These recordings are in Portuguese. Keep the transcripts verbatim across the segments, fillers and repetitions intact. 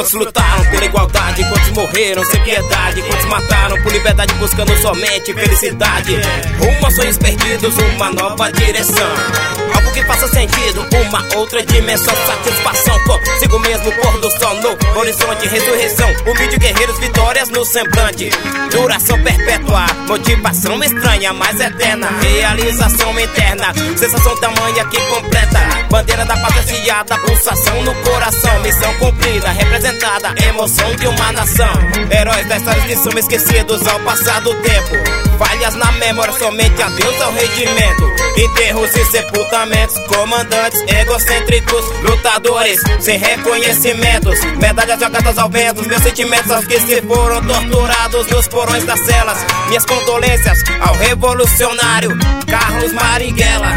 Quantos lutaram pela igualdade, quantos morreram sem piedade, quantos mataram por liberdade buscando somente felicidade. Rumo a sonhos perdidos, uma nova direção, algo que faça sentido, uma outra dimensão. Satisfação consigo mesmo, pôr do sol no horizonte. Ressurreição, humilde guerreiros, vitórias no semblante. Duração perpétua, motivação estranha, mas eterna. Realização interna, sensação tamanha que completa. Bandeira da paz ansiada, pulsação no coração. Missão cumprida, representada, emoção de uma nação. Heróis da história que são esquecidos ao passar do tempo. Falhas na memória, somente adeus ao regimento. Enterros e sepultamentos, comandantes egocêntricos, lutadores sem reconhecimentos. Medalhas jogadas ao vento, meus sentimentos aos que se foram torturados nos porões das celas. Minhas condolências ao revolucionário Carlos Marighella.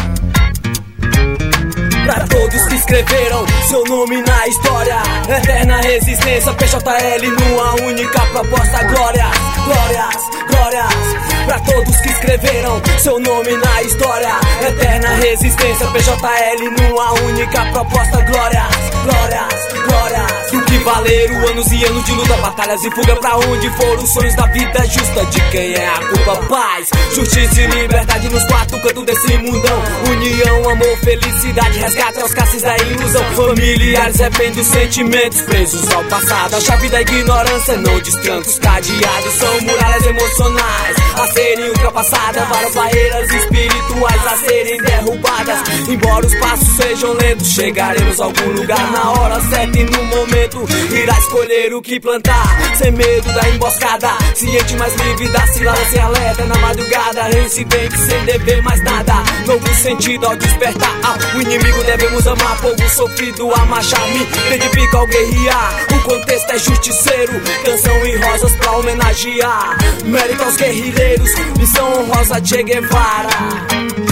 Pra todos que escreveram seu nome na história, eterna resistência, P J L numa única proposta. Glórias, glórias, glórias. Pra todos que escreveram seu nome na história, eterna resistência, P J L numa única proposta. Glórias, glórias, glórias. Do que valeram anos e anos de luta, batalhas e fuga. Pra onde foram os sonhos da vida justa? De quem é a culpa? Paz, justiça e liberdade nos quatro cantos desse mundão. União, amor, felicidade, resgate aos caças da ilusão. Familiares arrependem os sentimentos presos ao passado. A chave da ignorância não destranca os cadeados. São muralhas emocionais a serem ultrapassadas, várias barreiras espirituais a serem derrubadas. Embora os passos sejam lentos, chegaremos a algum lugar na hora certa e no momento. Irá escolher o que plantar, sem medo da emboscada, ciente mais livre da cilada, sem alerta na madrugada. Reincidente sem dever mais nada, novo sentido ao despertar. Ao inimigo devemos amar, povo sofrido a marchar. Me identifica ao guerrear, o contexto é justiceiro. Canção e rosas pra homenagear, mérito aos guerrilheiros, missão honrosa Che Guevara.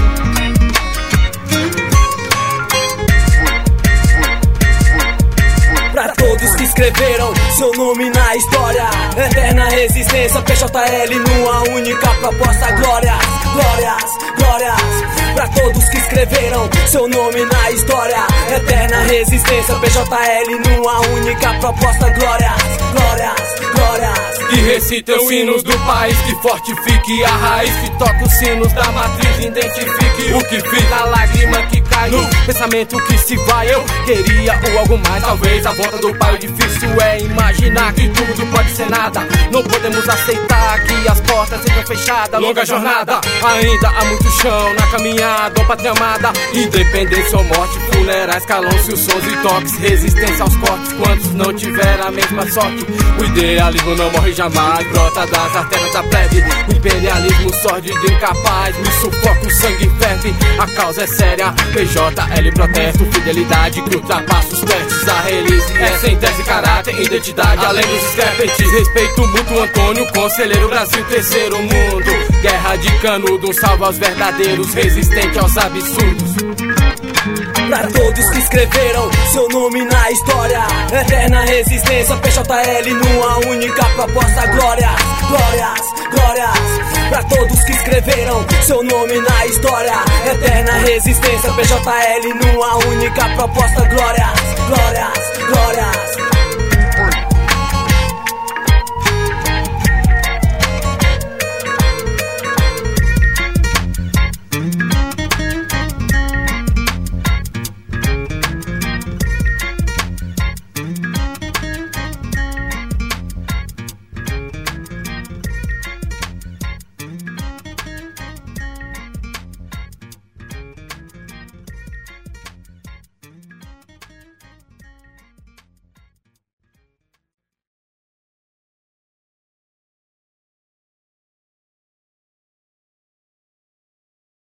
Pra todos que escreveram seu nome na história, eterna resistência, P J L numa única proposta. Glórias, glórias, glórias. Pra todos que escreveram seu nome na história, eterna resistência, P J L numa única proposta. Glórias, glórias, glórias. E recita os hinos do país, que fortifique a raiz, que toca os sinos da matriz, identifique o que fiz na lágrima que cai, no pensamento que se vai. Eu queria o algo mais, talvez a volta do pai. O difícil é imaginar que tudo pode ser nada. Não podemos aceitar que as portas sejam fechadas. Longa jornada, ainda há muito chão na caminhada, ó pátria amada. Independência ou morte, funerais, calão-se os sons e toques. Resistência aos cortes, quantos não tiveram a mesma sorte. O idealismo não morre jamais, brota das artérias da plebe. O imperialismo sórdido incapaz, me sufoca, o sangue ferve. A causa é séria, P J L protesto, fidelidade que ultrapassa os testes. A release é sem tese, caráter, identidade, além dos discrepantes. Respeito mútuo, Antônio, conselheiro, Brasil, terceiro mundo. Guerra de canudo, um salve aos verdadeiros, resistente aos absurdos. Pra todos que escreveram seu nome na história, eterna resistência, P J L numa única proposta. Glórias, glórias, glórias. Pra todos que escreveram seu nome na história, eterna resistência, P J L numa única proposta. Glórias, glórias, glórias.